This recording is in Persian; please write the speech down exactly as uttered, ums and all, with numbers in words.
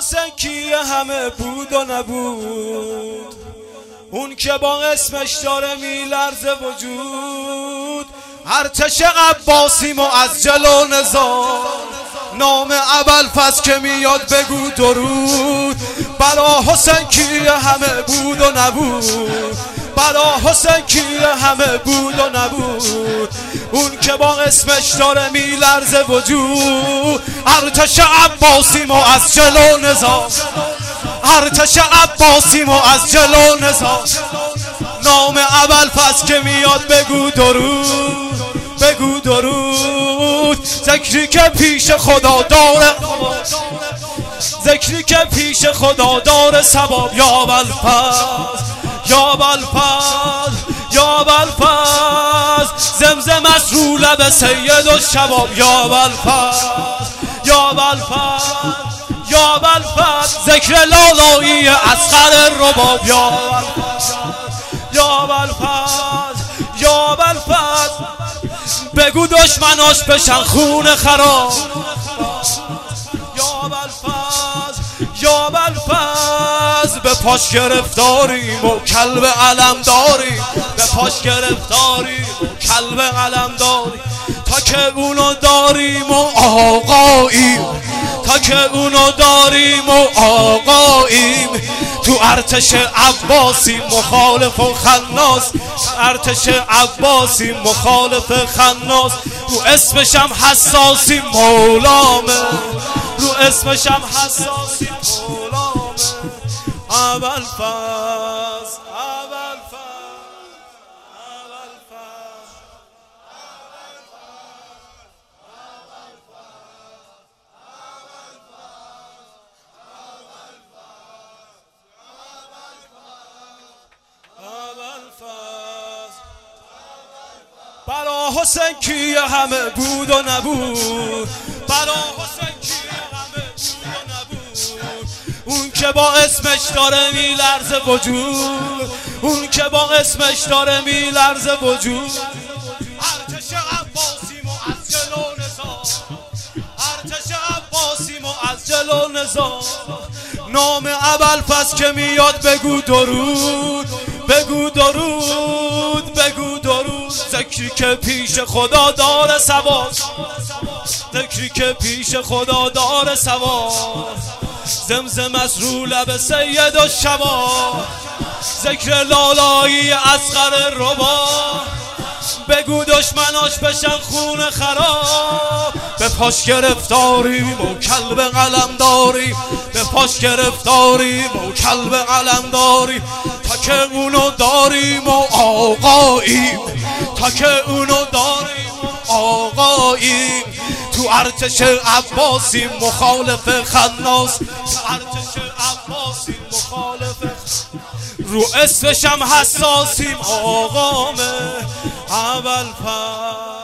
حسین کیه همه بود و نبود، اون که با اسمش داره میلرزه وجود. ارتش عباسی معجل و نظام، نام ابوالفضل که میاد بگو درود. برا حسین کیه همه بود و نبود، برا حسین کیه همه بود و نبود، اون که با اسمش داره میلرزه وجود. ارتش عباسی معجل و نظام، ارتش عباسی معجل و نظام، نام ابوالفضل که میاد بگو درود، بگو درود. ذکری که پیش خدا داره، ذکری که پیش خدا داره ثواب. یا ابوالفضل، یا ابوالفضل، یا ابوالفضل، زمزم از رو لب سید الشباب. یا ابوالفضل، یا ابوالفضل، یا ابوالفضل، ذکر لالایی اصغر رباب. یا ابوالفضل، یا ابوالفضل، یا ابوالفضل، بگو دشمناش بشن خون خراب. یا ابوالفضل، یا ابوالفضل، به پاش گرفتاریم و کلب علم داریم، به پاش گرفتاریم و کلب علم داریم، تا که اونو داریم و آقاییم، تا که اونو داریم و آقاییم. تو ارتش عباسی مخالف و خناس، ارتش عباسی مخالف خناس، رو اسمشم حساسی مولامه، رو اسمشم حساسی مولامه. ابوالفضل، برا حسین کیه همه بود و نبود، برا حسین کیه همه بود و نبود، اون که با اسمش داره میلرزه وجود، اون که با اسمش داره میلرزه وجود. ارتش عباسی معجل و نظام، ارتش عباسی معجل و نظام، نام ابوالفضل که میاد بگو درود، بگو درود، بگو درود. ذکری که پیش خدا داره ثواب، ذکری که پیش خدا داره ثواب، زمزم از رو لب سید الشباب، ذکر لالایی اصغر رباب، بگو دشمناش بشن خون خراب. به پاش گرفتاریم و کلب قلم داریم، به پاش گرفتاریم و کلب قلم داریم، تا که اونو داریم و آقاییم، تا که اونو داریم و آقاییم. تو ارتش عباسی مخالف خناس، تو ارتش عباسی مخالف، رو اسمشم حساسیم آقامه. ابوالفضل.